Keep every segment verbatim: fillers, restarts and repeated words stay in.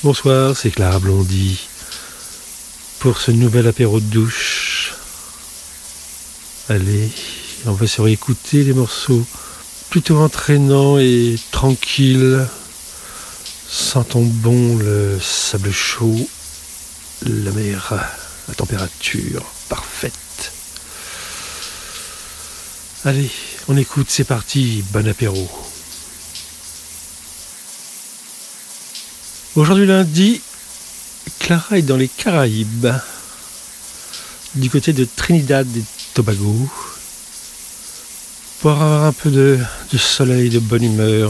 Bonsoir, c'est Clara Blondy pour ce nouvel apéro de douche. Allez, on va se réécouter les morceaux plutôt entraînants et tranquilles. Sentons bon le sable chaud, la mer, la température parfaite. Allez, on écoute, c'est parti, bon apéro. Aujourd'hui lundi, Clara est dans les Caraïbes, du côté de Trinidad et Tobago, pour avoir un peu de, de soleil, de bonne humeur,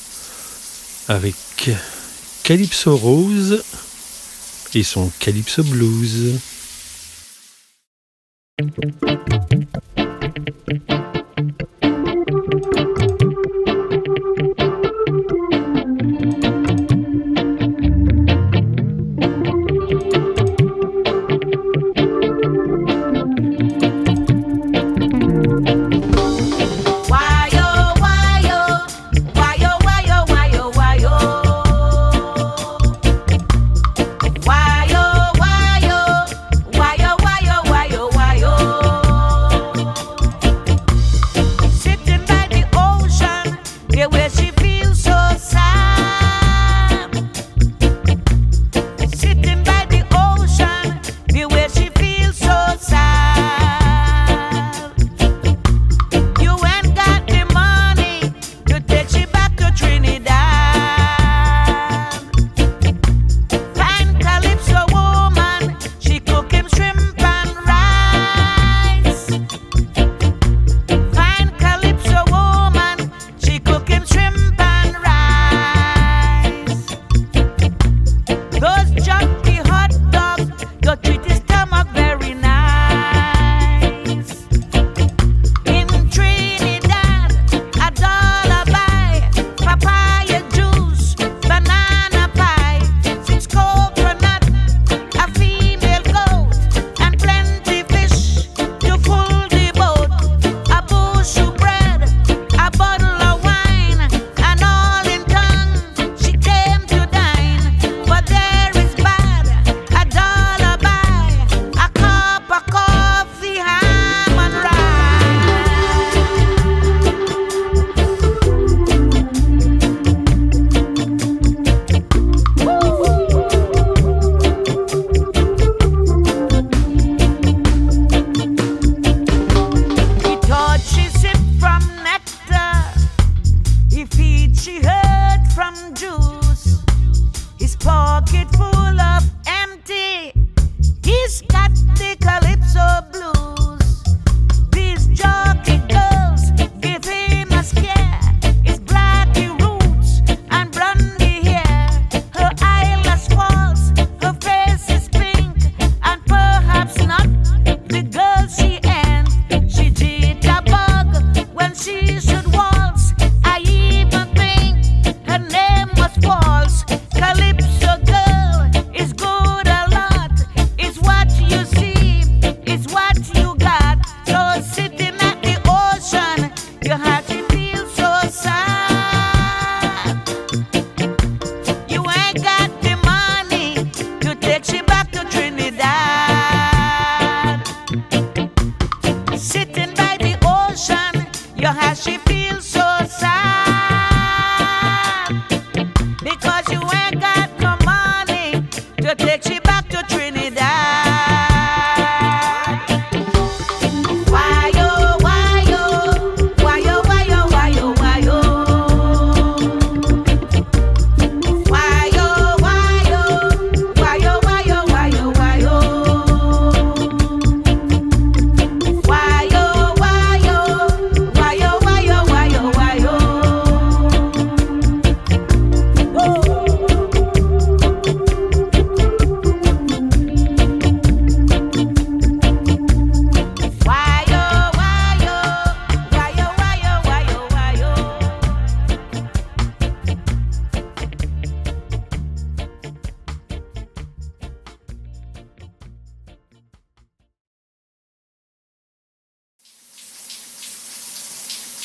avec Calypso Rose et son Calypso Blues.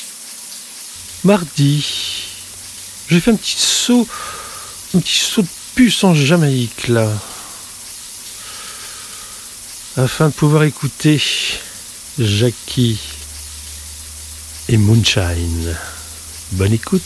Mardi, j'ai fait un petit saut, un petit saut de puce en Jamaïque là, afin de pouvoir écouter Jackie et Moonshine. Bonne écoute.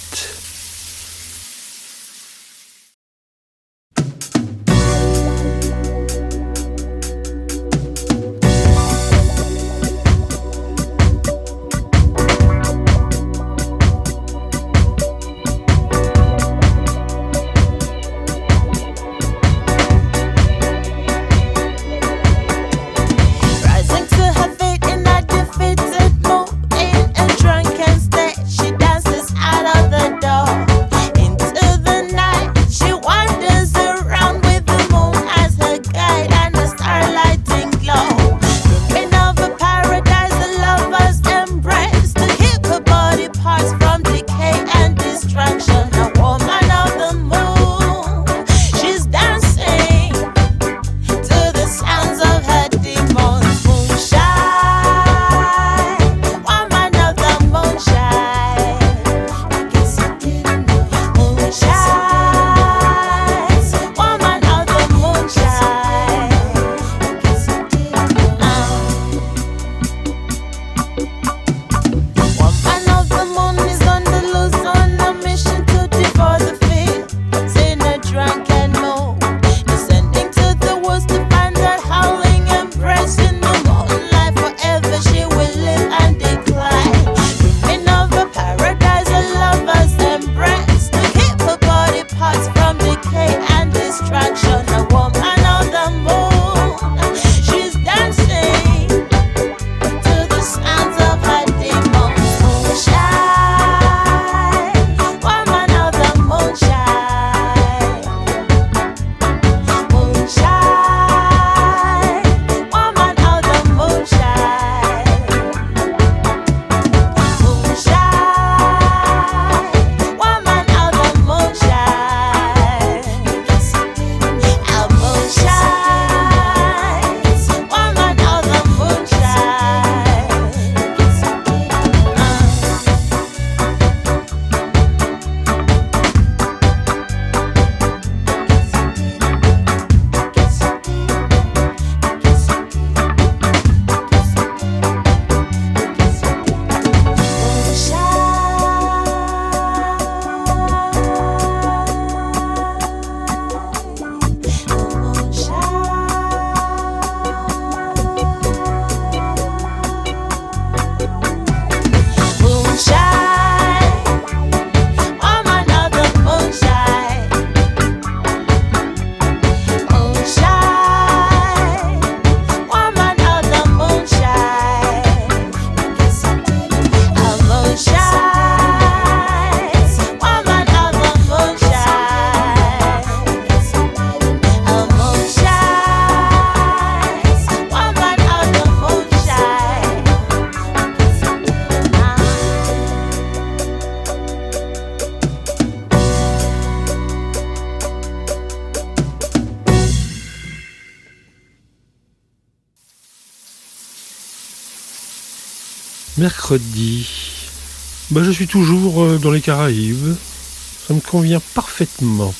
Mercredi, bah, je suis toujours dans les Caraïbes, ça me convient parfaitement.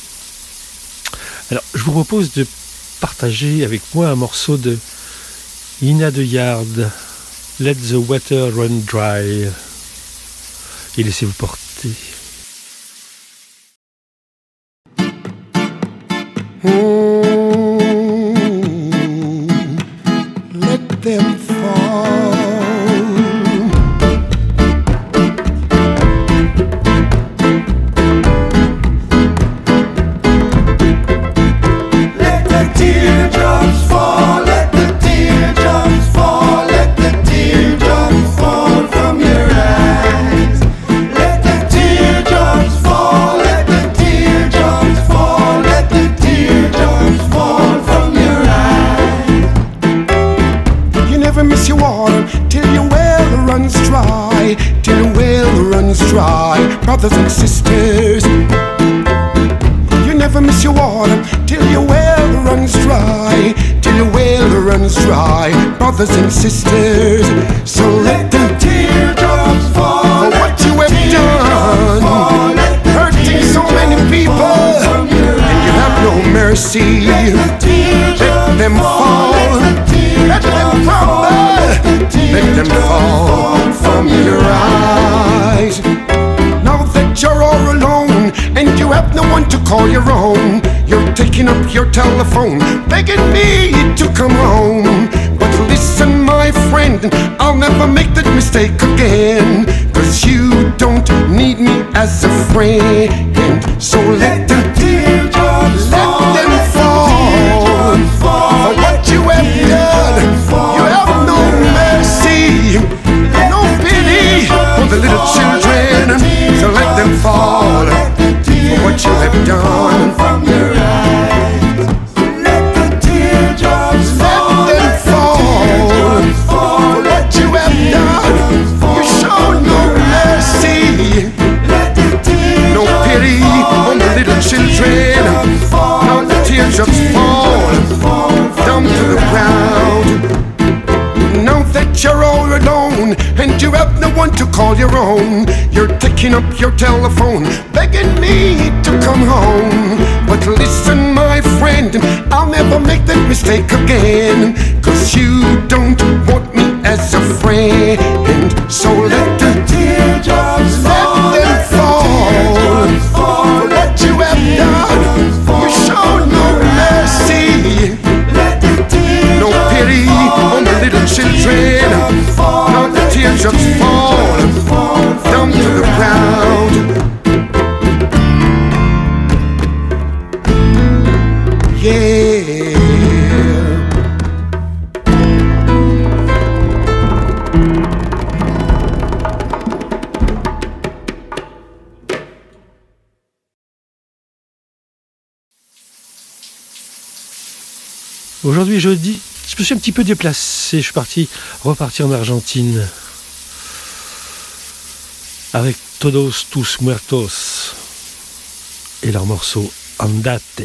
Alors, je vous propose de partager avec moi un morceau de Ina de Yard, Let the Water Run Dry, et laissez-vous porter. Mm, let them fall. Let the teardrops fall, let the teardrops fall, let the teardrops fall from your eyes. Let the teardrops fall, let the teardrops fall, let the teardrops fall from your eyes. You never miss your water till your well runs dry, till your well runs dry, brothers and sisters. You never miss your water till your well runs dry, till your well runs dry, brothers and sisters. So let the teardrops fall for what you have done, hurting so many people, and you have no them fall. Let them crumble. Let them fall from your eyes. Now that you're all alone and you have no one to call your own, you're taking up your telephone, begging me to come home. But listen, my friend, I'll never make that mistake again, 'cause you don't need me as a friend. So let them teardrops fall, let them fall for what you have done. You have no mercy, no pity for the little children. So let them fall for what you have done. From your eyes, let the teardrops fall, let them fall for what you have done. You show no mercy, no pity on the little children. Now the teardrops fall down to the ground. Now that you're all alone and you have no one to call your own, you're taking up your telephone, begging me to come home. But listen, my friend, I'll never make that mistake again, 'cause you don't want me as a friend. So let the teardrops fall, let them fall for what you have done. You show no mercy, no pity on the little children. Now the teardrops fall down to the ground. Yeah. Aujourd'hui jeudi, je me suis un petit peu déplacé, je suis parti, reparti en Argentine avec Todos tus muertos et leur morceau Andate.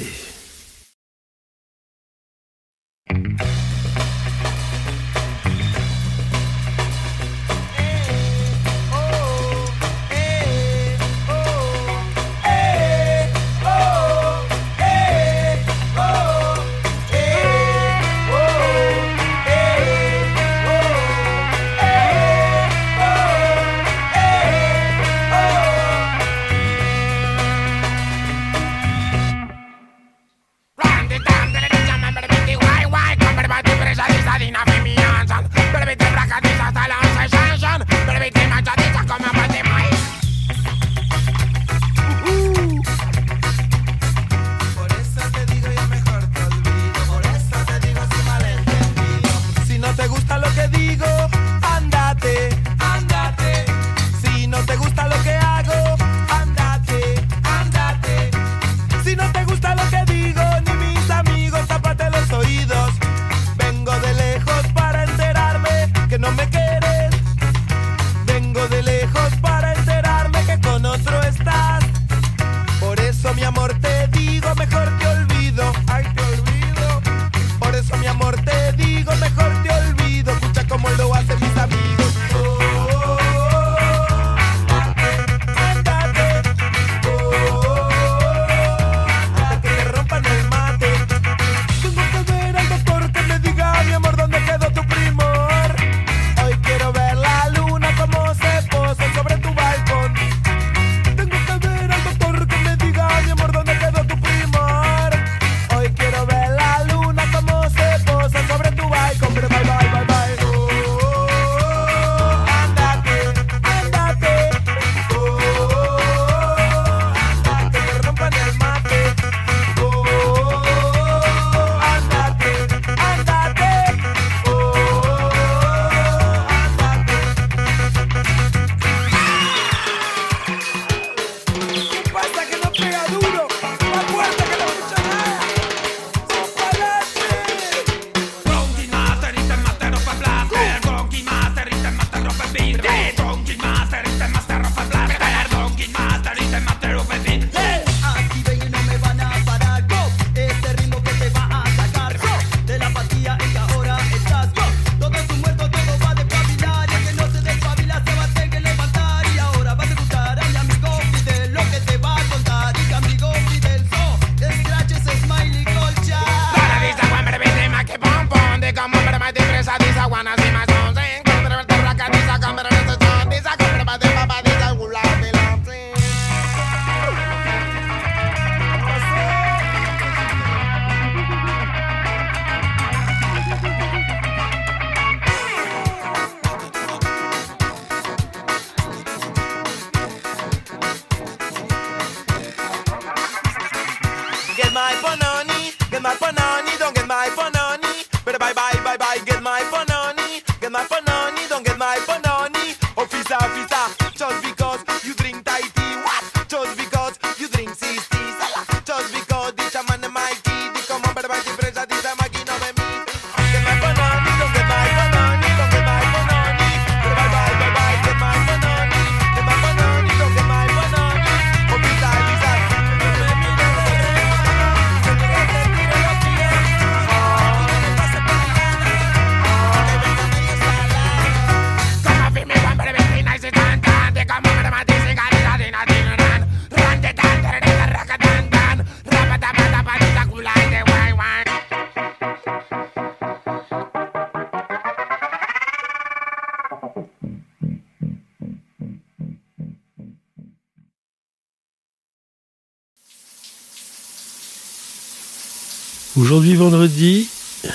Aujourd'hui vendredi,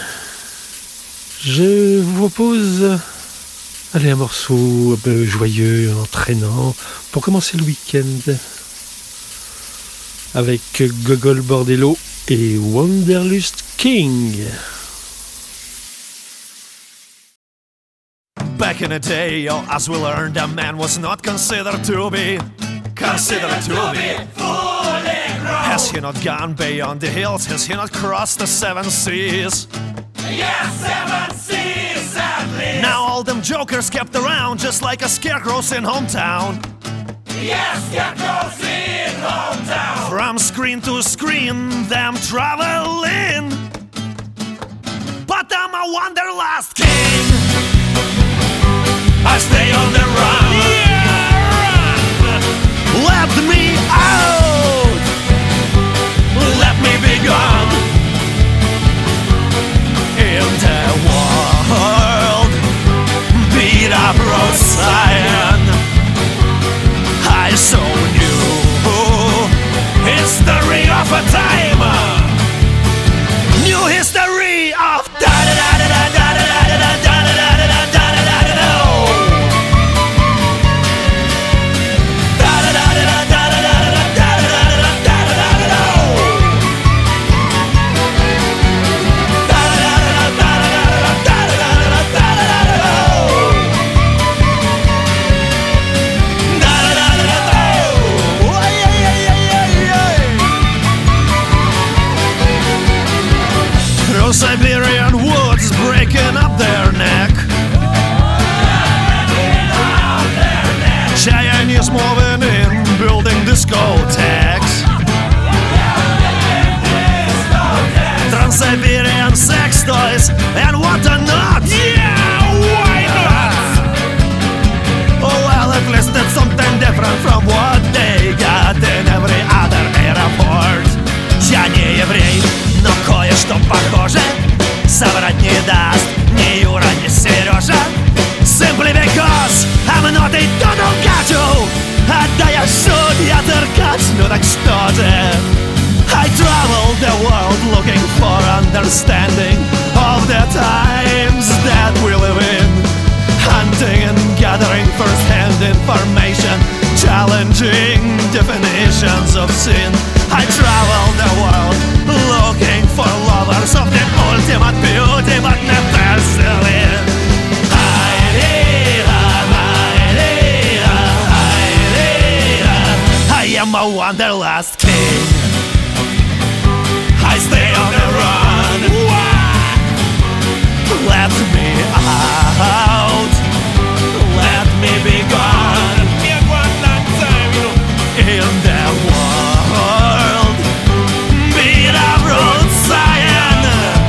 je vous propose allez, un morceau un peu joyeux, entraînant, pour commencer le week-end, avec Gogol Bordello et Wanderlust King. Back in the day, oh, as we learned, a man was not considered to be considered to be fully grown. Has he not gone beyond the hills? Has he not crossed the seven seas? Yes, seven seas at least. Now all them jokers kept around just like a scarecrows in hometown. Yes, scarecrows in hometown. From screen to screen, them traveling. But I'm a wanderlust king. I stay on the run. Yeah, run. Let me out. Let me be gone. In the world, beat up road sign. I so knew history of a time. New history of da da da da da da da da da da da da da da da da da. Siberian woods breaking up their neck. Chinese moving in, building discotheques. Trans-Siberian sex toys and what not. Yeah, why not? Oh well, at least it's something different from what they got in every other airport. Я не еврей, но кое-что похоже соврать не даст ни Юра, ни Сережа. Simply because I'm not a total gajo. А да я судья Деркач, ну так что же? I travel the world looking for understanding of the times that we live in. Hunting and gathering first-hand information, challenging definitions of sin. I travel the world looking for lovers of the ultimate beauty, but never selling. I am a wanderlust king. I stay on the run. Let me out. Let me be gone. In the world, beat up road sign.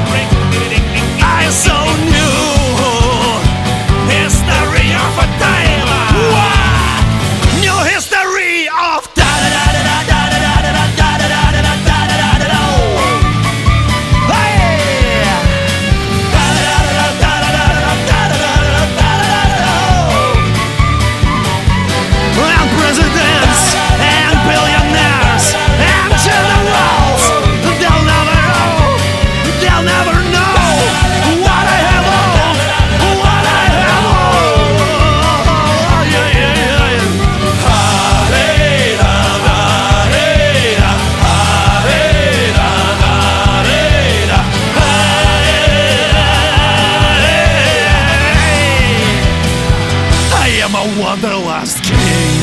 I so knew history of a time. New history of da da da da da da da da da da da da da da da da. Hey, da da da da da da da da da da da. And presidents and billionaires and generals, they'll never know, they'll never know what I have owned, what I have owned. Yeah, yeah, yeah. Ha-re-da, da-re-da, ha-re-da, da-re-da, ha-re-da. I am a wanderlust king.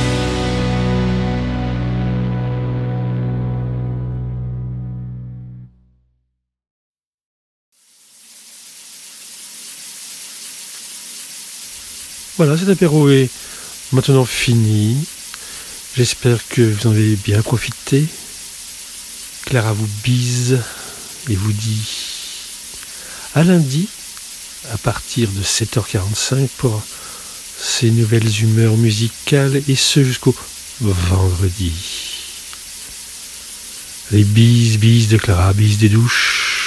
Voilà, cet apéro est maintenant fini. J'espère que vous en avez bien profité. Clara vous bise et vous dit à lundi à partir de sept heures quarante-cinq pour ces nouvelles humeurs musicales et ce jusqu'au vendredi. Les bises, bises de Clara, bises des douches.